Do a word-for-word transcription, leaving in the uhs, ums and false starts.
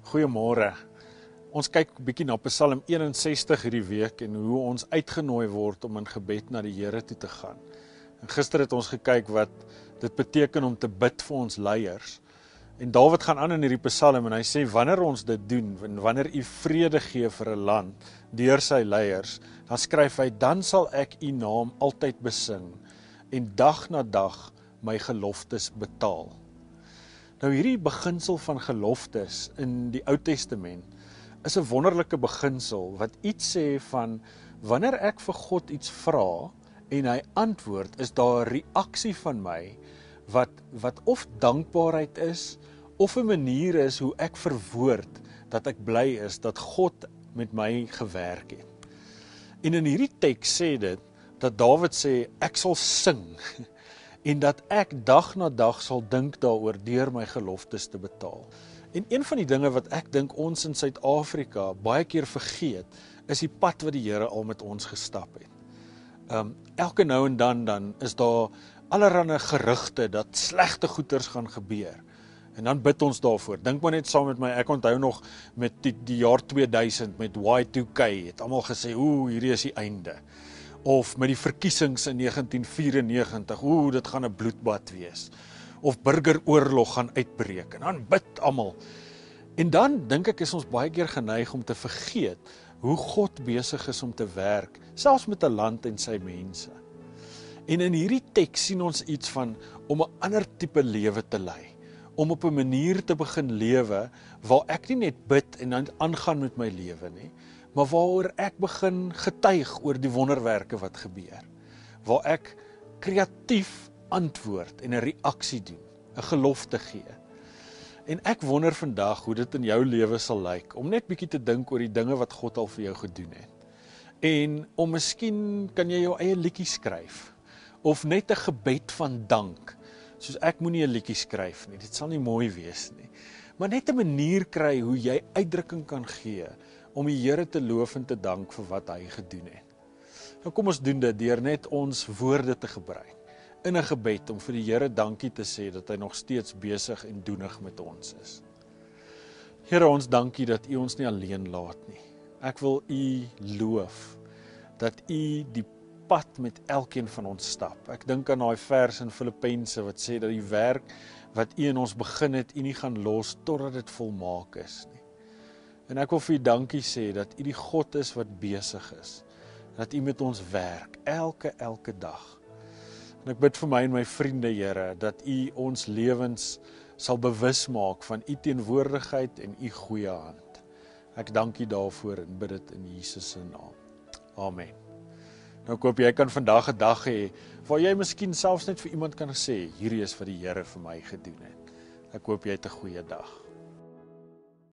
Goeiemôre. Ons kyk 'n bietjie na Psalm eenensestig hierdie week en hoe ons uitgenooi word om in gebed na die Here toe te gaan. En gister het ons gekyk wat dit beteken om te bid vir ons leiers. En Dawid gaan aan in hierdie Psalm en hy sê wanneer ons dit doen, en wanneer U vrede gee vir 'n land deur sy leiers, dan skryf hy, dan sal ek U naam altyd besing en dag na dag my geloftes betaal. Nou hierdie beginsel van geloftes in die Ou Testament is 'n wonderlike beginsel wat iets sê van wanneer ek vir God iets vra en hy antwoord, is daar 'n reaksie van my wat wat of dankbaarheid is of 'n manier is hoe ek verwoord dat ek bly is dat God met my gewerk het. En in hierdie teks sê dit dat Dawid sê ek sal sing en dat ek dag na dag sal dink daaroor deur my geloftes te betaal. En een van die dinge wat ek dink ons in Suid-Afrika baie keer vergeet, is die pad wat die Here al met ons gestap het. Um, elke nou en dan dan is daar allerlei gerugte dat slegte goeders gaan gebeur. En dan bid ons daarvoor. Dink maar net saam met my, ek onthou nog met die, die jaar tweeduisend met Y two K het almal gesê, ooh, hierdie is die einde. Of met die verkiesings in negentien vyrenegentig, ooh, dit gaan 'n bloedbad wees. Of burgeroorlog gaan uitbreek, en dan bid almal. En dan dink ek is ons baie keer geneig om te vergeet hoe God besig is om te werk, selfs met 'n land en sy mense. En in hierdie teks sien ons iets van om 'n ander tipe lewe te lei, om op 'n manier te begin lewe waar ek nie net bid en dan aangaan met my lewe nie, maar waaroor ek begin getuig oor die wonderwerke wat gebeur, waar ek kreatief antwoord en 'n reaksie doen, 'n gelofte gee. En ek wonder vandag hoe dit in jou lewe sal lyk, om net bietjie te dink oor die dinge wat God al vir jou gedoen het. En om miskien kan jy jou eie liedjie skryf, of net 'n gebed van dank, soos ek moenie 'n liedjie skryf nie, dit sal nie mooi wees nie, maar net 'n manier kry hoe jy uitdrukking kan gee, om die Here te loof en te dank vir wat hy gedoen het. Nou kom ons doen dit deur net ons woorde te gebruik, in 'n gebed om vir die Here dankie te sê dat hy nog steeds besig en doenig met ons is. Here, ons dankie dat U ons nie alleen laat nie. Ek wil U loof dat U die pad met elkeen van ons stap. Ek dink aan daai vers in Filippense wat sê dat die werk wat U in ons begin het, U nie gaan los totdat dit volmaak is nie. En ek wil vir U dankie sê dat U die God is wat besig is, dat U met ons werk elke elke dag. En ek bid vir my en my vriende, Here, dat U ons lewens sal bewus maak van U teenwoordigheid en U goeie hand. Ek dank U daarvoor en bid dit in Jesus se naam. Amen. Nou ek hoop jy kan vandag 'n dag hê waar jy miskien selfs net vir iemand kan sê, hierdie is wat die Here vir my gedoen het. Ek hoop jy het 'n goeie dag.